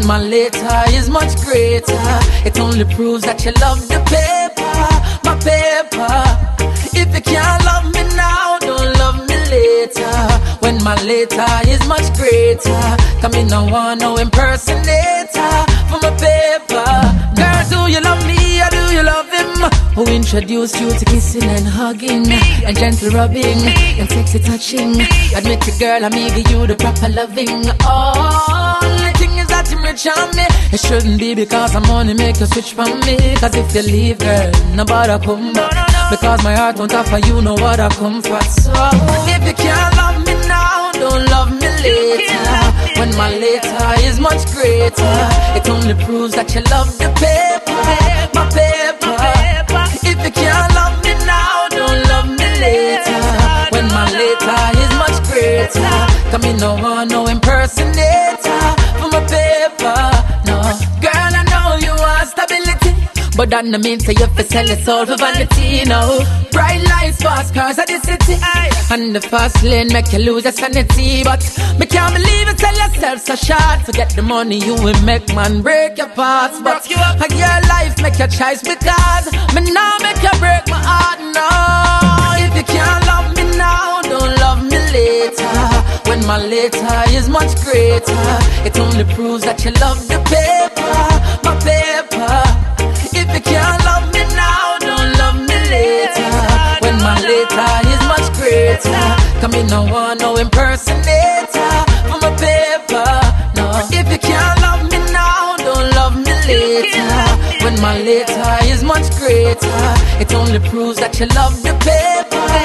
when my later is much greater. It only proves that you love the paper, my paper. If you can't love me now, don't love me later. When my later is much greater. Come in, no one, no impersonator for my paper. Girl, do you love me or do you love him? Who introduced you to kissing and hugging and gentle rubbing and sexy touching? Admit it, girl, I'm give you the proper loving. Oh, the thing is that you're rich on me. It shouldn't be because I'm only make you switch from me. Cause if you leave, girl, nobody come back. Because my heart won't offer you no other comfort. So if you can't love me now, don't love me later. When my later is much greater. It only proves that you love the paper, my paper. If you can't love me now, don't love me later. When my later is much greater. Come in, no one, no impersonator for my paper. No, girl, I know you want stability, but that no mean say you fi sell your soul for vanity. No, bright lights, fast cars at the city, and the fast lane make you lose your sanity. But me can't believe you sell yourself so short. Forget the money you will make, man, break your parts. But a your life make your choice because me now make you break my heart. No, if you can't love me now, don't love me later. When my later is much greater. It only proves that you love the paper, my paper. If you can't love me now, don't love me later. When my later is much greater. Come in, no one, no impersonator for my paper. No, if you can't love me now, don't love me later. When my later is much greater. It only proves that you love the paper,